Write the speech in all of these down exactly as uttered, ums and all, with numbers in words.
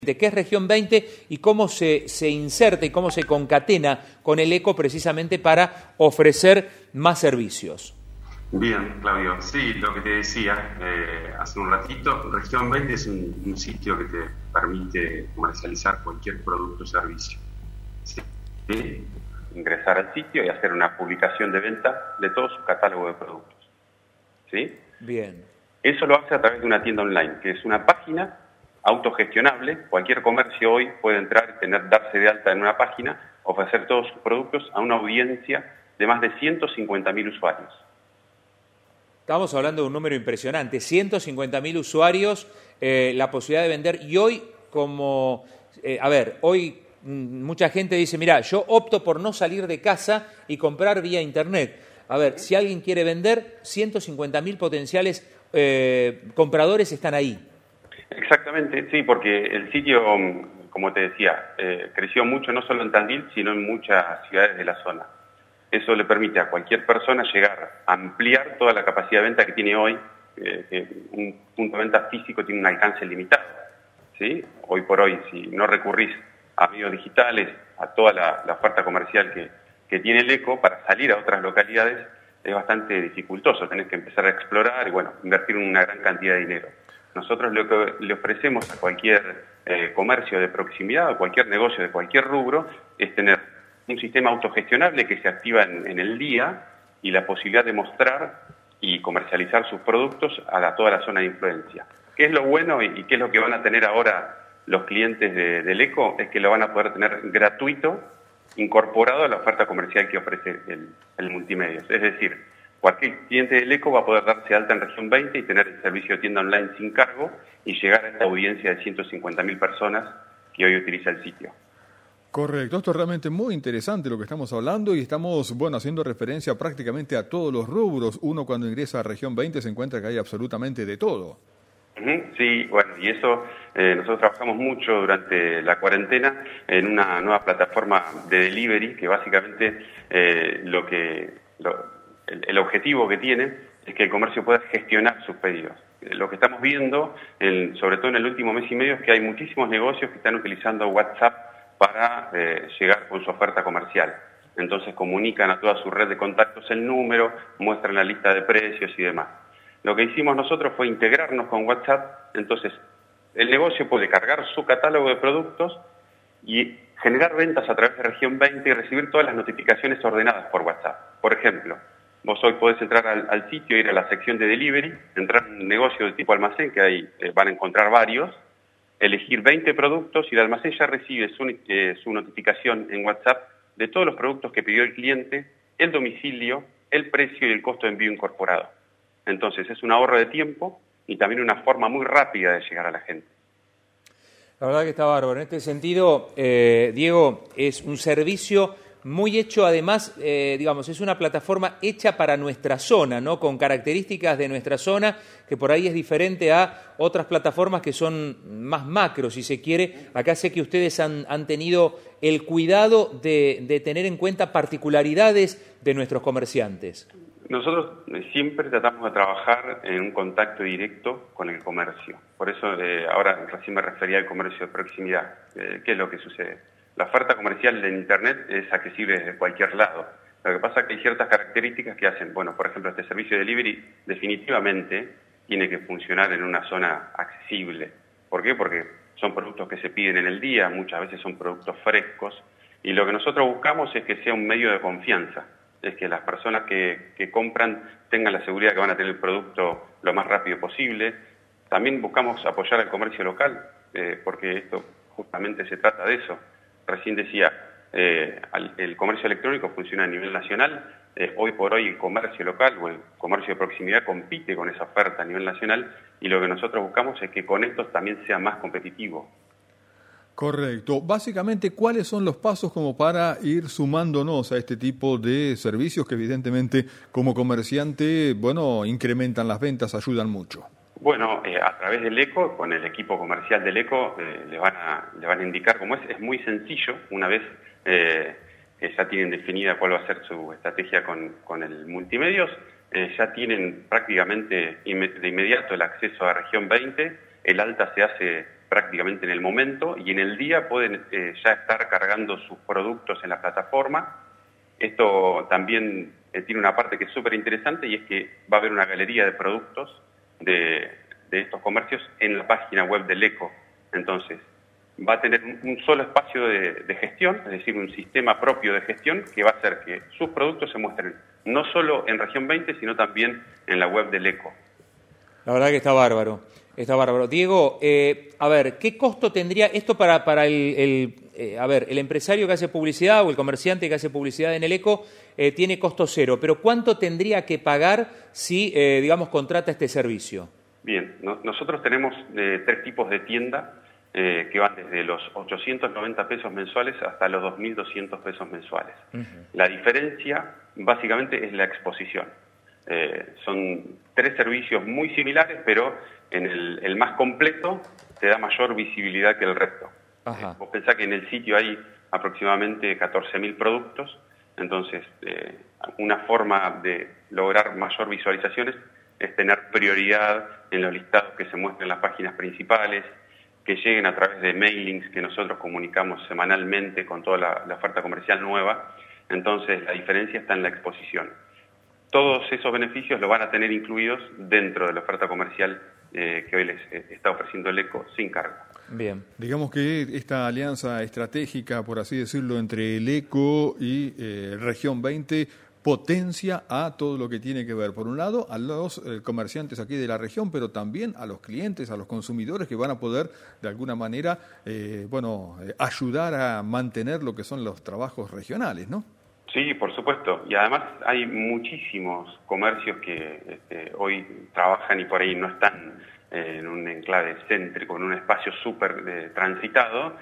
¿Qué es Región veinte y cómo se, se inserta y cómo se concatena con el ECO precisamente para ofrecer más servicios? Bien, Claudio. Sí, lo que te decía eh, hace un ratito, Región veinte es un, un sitio que te permite comercializar cualquier producto o servicio. ¿Sí? ¿Sí? Ingresar al sitio y hacer una publicación de venta de todo su catálogo de productos. ¿Sí? Bien. Eso lo hace a través de una tienda online, que es una página autogestionable. Cualquier comercio hoy puede entrar, tener, darse de alta en una página, ofrecer todos sus productos a una audiencia de más de ciento cincuenta mil usuarios. Estamos hablando de un número impresionante, ciento cincuenta mil usuarios, eh, la posibilidad de vender. Y hoy, como, eh, a ver, hoy mm, mucha gente dice, mira, yo opto por no salir de casa y comprar vía internet. A ver, si alguien quiere vender, ciento cincuenta mil potenciales eh, compradores están ahí. Exactamente, sí, porque el sitio, como te decía, eh, creció mucho no solo en Tandil, sino en muchas ciudades de la zona. Eso le permite a cualquier persona llegar a ampliar toda la capacidad de venta que tiene hoy, eh, que un punto de venta físico tiene un alcance limitado, ¿sí? Hoy por hoy, si no recurrís a medios digitales, a toda la, la oferta comercial que, que tiene el ECO, para salir a otras localidades es bastante dificultoso, tenés que empezar a explorar y, bueno, invertir una gran cantidad de dinero. Nosotros lo que le ofrecemos a cualquier eh, comercio de proximidad o cualquier negocio de cualquier rubro es tener un sistema autogestionable que se activa en, en el día y la posibilidad de mostrar y comercializar sus productos a la, toda la zona de influencia. ¿Qué es lo bueno y, y qué es lo que van a tener ahora los clientes de, del ECO? Es que lo van a poder tener gratuito, incorporado a la oferta comercial que ofrece el, el multimedios. Es decir, cualquier cliente del ECO va a poder darse alta en Región veinte y tener el servicio de tienda online sin cargo y llegar a esta audiencia de ciento cincuenta mil personas que hoy utiliza el sitio. Correcto, esto es realmente muy interesante lo que estamos hablando y estamos, bueno, haciendo referencia prácticamente a todos los rubros. Uno cuando ingresa a Región veinte se encuentra que hay absolutamente de todo. Uh-huh, sí, bueno, y eso eh, nosotros trabajamos mucho durante la cuarentena en una nueva plataforma de delivery que básicamente eh, lo que... Lo, El, el objetivo que tiene es que el comercio pueda gestionar sus pedidos. Lo que estamos viendo, el, sobre todo en el último mes y medio, es que hay muchísimos negocios que están utilizando WhatsApp para eh, llegar con su oferta comercial. Entonces comunican a toda su red de contactos el número, muestran la lista de precios y demás. Lo que hicimos nosotros fue integrarnos con WhatsApp, entonces el negocio puede cargar su catálogo de productos y generar ventas a través de Región veinte y recibir todas las notificaciones ordenadas por WhatsApp. Por ejemplo, vos hoy podés entrar al, al sitio, ir a la sección de delivery, entrar en un negocio de tipo almacén, que ahí eh, van a encontrar varios, elegir veinte productos y el almacén ya recibe su, eh, su notificación en WhatsApp de todos los productos que pidió el cliente, el domicilio, el precio y el costo de envío incorporado. Entonces es un ahorro de tiempo y también una forma muy rápida de llegar a la gente. La verdad que está bárbaro. En este sentido, eh, Diego, es un servicio muy hecho, además, eh, digamos, es una plataforma hecha para nuestra zona, ¿no? Con características de nuestra zona, que por ahí es diferente a otras plataformas que son más macro, si se quiere. Acá sé que ustedes han, han tenido el cuidado de, de tener en cuenta particularidades de nuestros comerciantes. Nosotros siempre tratamos de trabajar en un contacto directo con el comercio. Por eso eh, ahora recién me refería al comercio de proximidad. Eh, ¿Qué es lo que sucede? La oferta comercial en Internet es accesible desde cualquier lado. Lo que pasa es que hay ciertas características que hacen, bueno, por ejemplo, este servicio de delivery definitivamente tiene que funcionar en una zona accesible. ¿Por qué? Porque son productos que se piden en el día, muchas veces son productos frescos, y lo que nosotros buscamos es que sea un medio de confianza, es que las personas que, que compran tengan la seguridad que van a tener el producto lo más rápido posible. También buscamos apoyar al comercio local, eh, porque esto justamente se trata de eso. Recién decía, eh, el comercio electrónico funciona a nivel nacional, eh, hoy por hoy el comercio local o el comercio de proximidad compite con esa oferta a nivel nacional y lo que nosotros buscamos es que con esto también sea más competitivo. Correcto. Básicamente, ¿cuáles son los pasos como para ir sumándonos a este tipo de servicios que evidentemente como comerciante, bueno, incrementan las ventas, ayudan mucho? Bueno, eh, a través del ECO, con el equipo comercial del ECO, eh, le, van a, le van a indicar cómo es. Es muy sencillo, una vez eh, que ya tienen definida cuál va a ser su estrategia con, con el multimedios, eh, ya tienen prácticamente de inmediato el acceso a Región veinte, el alta se hace prácticamente en el momento, y en el día pueden eh, ya estar cargando sus productos en la plataforma. Esto también eh, tiene una parte que es súper interesante, y es que va a haber una galería de productos de, de estos comercios en la página web del ECO. Entonces, va a tener un, un solo espacio de, de gestión, es decir, un sistema propio de gestión que va a hacer que sus productos se muestren no solo en Región veinte, sino también en la web del ECO. La verdad que está bárbaro, está bárbaro. Diego, eh, a ver, ¿qué costo tendría esto para, para el, el eh, a ver, el empresario que hace publicidad o el comerciante que hace publicidad en el ECO eh, tiene costo cero, pero ¿cuánto tendría que pagar si, eh, digamos, contrata este servicio? Bien, no, nosotros tenemos eh, tres tipos de tienda eh, que van desde los ochocientos noventa pesos mensuales hasta los dos mil doscientos pesos mensuales. Uh-huh. La diferencia básicamente es la exposición. Eh, son tres servicios muy similares, pero en el, el más completo te da mayor visibilidad que el resto. Eh, vos pensás que en el sitio hay aproximadamente catorce mil productos, entonces eh, una forma de lograr mayor visualizaciones es tener prioridad en los listados que se muestren en las páginas principales, que lleguen a través de mailings que nosotros comunicamos semanalmente con toda la, la oferta comercial nueva. Entonces la diferencia está en la exposición. Todos esos beneficios lo van a tener incluidos dentro de la oferta comercial eh, que hoy les eh, está ofreciendo el ECO sin cargo. Bien. Digamos que esta alianza estratégica, por así decirlo, entre el ECO y eh, Región veinte potencia a todo lo que tiene que ver, por un lado, a los eh, comerciantes aquí de la región, pero también a los clientes, a los consumidores que van a poder, de alguna manera, eh, bueno, eh, ayudar a mantener lo que son los trabajos regionales, ¿no? Sí, por supuesto. Y además hay muchísimos comercios que este, hoy trabajan y por ahí no están eh, en un enclave céntrico, en un espacio súper eh, transitado,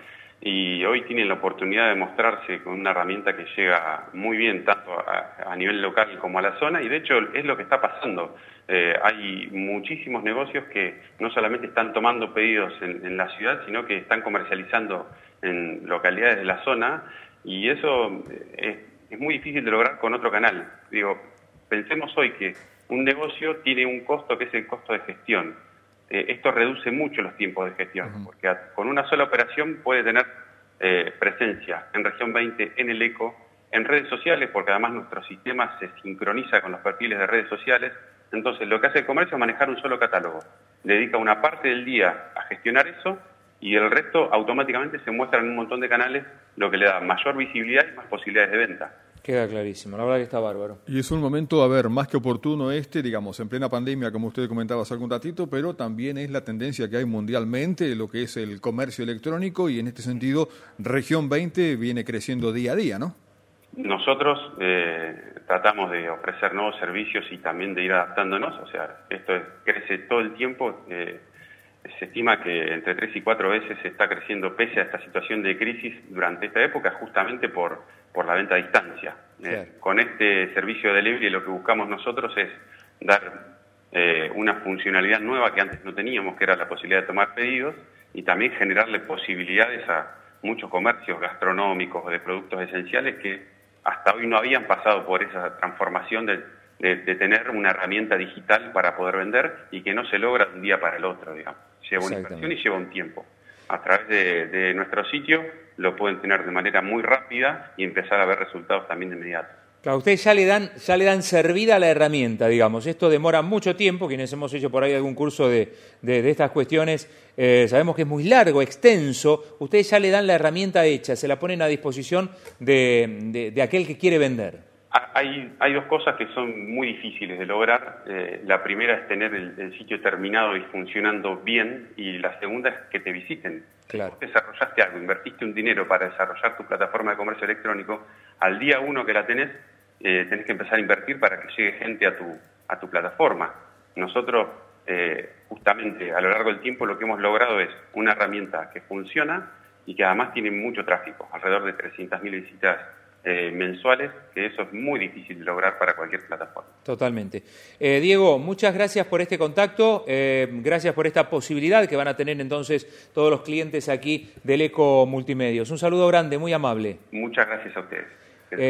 y hoy tienen la oportunidad de mostrarse con una herramienta que llega muy bien tanto a, a nivel local como a la zona, y de hecho es lo que está pasando. Eh, hay muchísimos negocios que no solamente están tomando pedidos en, en la ciudad, sino que están comercializando en localidades de la zona, y eso es es muy difícil de lograr con otro canal. Digo, pensemos hoy que un negocio tiene un costo que es el costo de gestión. Eh, esto reduce mucho los tiempos de gestión, uh-huh. porque a, con una sola operación puede tener eh, presencia en Región veinte, en el ECO, en redes sociales, porque además nuestro sistema se sincroniza con los perfiles de redes sociales. Entonces, lo que hace el comercio es manejar un solo catálogo. Dedica una parte del día a gestionar eso, y el resto automáticamente se muestra en un montón de canales, lo que le da mayor visibilidad y más posibilidades de venta. Queda clarísimo, la verdad que está bárbaro. Y es un momento, a ver, más que oportuno este, digamos, en plena pandemia, como usted comentaba hace algún ratito, pero también es la tendencia que hay mundialmente, lo que es el comercio electrónico, y en este sentido, Región veinte viene creciendo día a día, ¿no? Nosotros eh, tratamos de ofrecer nuevos servicios y también de ir adaptándonos, o sea, esto es, crece todo el tiempo. eh, Se estima que entre tres y cuatro veces se está creciendo pese a esta situación de crisis durante esta época, justamente por, por la venta a distancia. Claro. Eh, con este servicio de delivery lo que buscamos nosotros es dar eh, una funcionalidad nueva que antes no teníamos, que era la posibilidad de tomar pedidos, y también generarle posibilidades a muchos comercios gastronómicos o de productos esenciales que hasta hoy no habían pasado por esa transformación de De, de tener una herramienta digital para poder vender, y que no se logra de un día para el otro, digamos. Lleva una inversión y lleva un tiempo. A través de, de nuestro sitio lo pueden tener de manera muy rápida y empezar a ver resultados también de inmediato. Claro, ustedes ya le dan ya le dan servida la herramienta, digamos. Esto demora mucho tiempo. Quienes hemos hecho por ahí algún curso de, de, de estas cuestiones, eh, sabemos que es muy largo, extenso. Ustedes ya le dan la herramienta hecha, se la ponen a disposición de, de, de aquel que quiere vender. Hay, hay dos cosas que son muy difíciles de lograr. Eh, la primera es tener el, el sitio terminado y funcionando bien, y la segunda es que te visiten. Claro. Si vos desarrollaste algo, invertiste un dinero para desarrollar tu plataforma de comercio electrónico, al día uno que la tenés, eh, tenés que empezar a invertir para que llegue gente a tu, a tu plataforma. Nosotros, eh, justamente, a lo largo del tiempo lo que hemos logrado es una herramienta que funciona y que además tiene mucho tráfico, alrededor de trescientas mil visitas Eh, mensuales, que eso es muy difícil de lograr para cualquier plataforma. Totalmente. Eh, Diego, muchas gracias por este contacto, eh, gracias por esta posibilidad que van a tener entonces todos los clientes aquí del ECO Multimedios. Un saludo grande, muy amable. Muchas gracias a ustedes. Eh,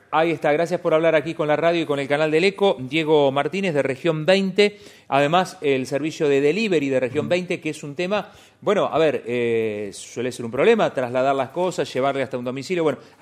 Ahí está, gracias por hablar aquí con la radio y con el canal del Eco. Diego Martínez de Región veinte, además el servicio de delivery de Región veinte, que es un tema, bueno, a ver, eh, suele ser un problema trasladar las cosas, llevarle hasta un domicilio, bueno.